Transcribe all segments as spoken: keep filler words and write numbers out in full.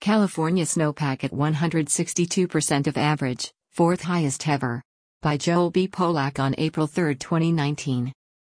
California snowpack at one hundred sixty-two percent of average, fourth highest ever. By Joel B. Polak on April third, twenty nineteen.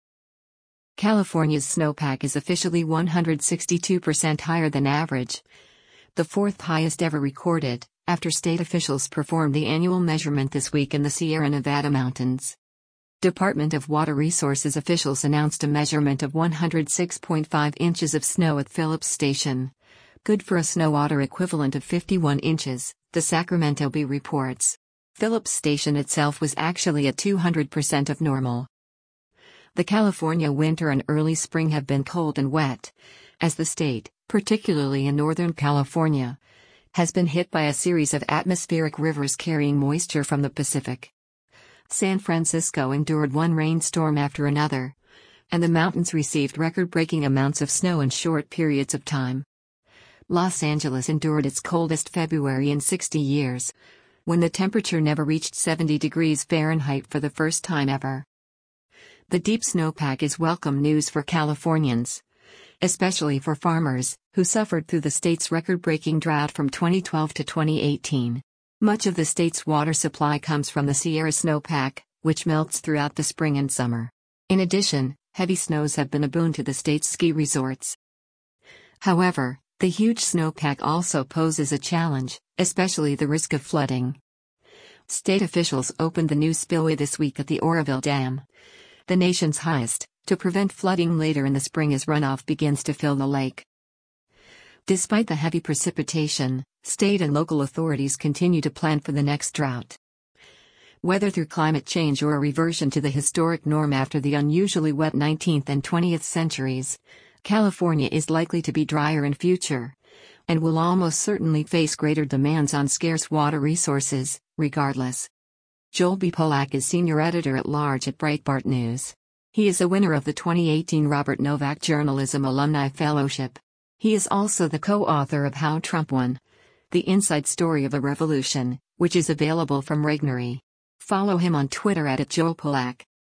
California's snowpack is officially one hundred sixty-two percent higher than average, the fourth highest ever recorded, after state officials performed the annual measurement this week in the Sierra Nevada mountains. Department of Water Resources officials announced a measurement of one hundred six point five inches of snow at Phillips Station, good for a snow water equivalent of fifty-one inches, the Sacramento Bee reports. Phillips Station itself was actually at two hundred percent of normal. The California winter and early spring have been cold and wet, as the state, particularly in Northern California, has been hit by a series of atmospheric rivers carrying moisture from the Pacific. San Francisco endured one rainstorm after another, and the mountains received record-breaking amounts of snow in short periods of time. Los Angeles endured its coldest February in sixty years, when the temperature never reached seventy degrees Fahrenheit for the first time ever. The deep snowpack is welcome news for Californians, especially for farmers, who suffered through the state's record-breaking drought from twenty twelve to twenty eighteen. Much of the state's water supply comes from the Sierra snowpack, which melts throughout the spring and summer. In addition, heavy snows have been a boon to the state's ski resorts. However, the huge snowpack also poses a challenge, especially the risk of flooding. State officials opened the new spillway this week at the Oroville Dam, the nation's highest, to prevent flooding later in the spring as runoff begins to fill the lake. Despite the heavy precipitation, state and local authorities continue to plan for the next drought. Whether through climate change or a reversion to the historic norm after the unusually wet nineteenth and twentieth centuries, California is likely to be drier in future, and will almost certainly face greater demands on scarce water resources, regardless. Joel B. Polak is senior editor-at-large at Breitbart News. He is a winner of the twenty eighteen Robert Novak Journalism Alumni Fellowship. He is also the co-author of How Trump Won: The Inside Story of a Revolution, which is available from Regnery. Follow him on Twitter at Joel Polak.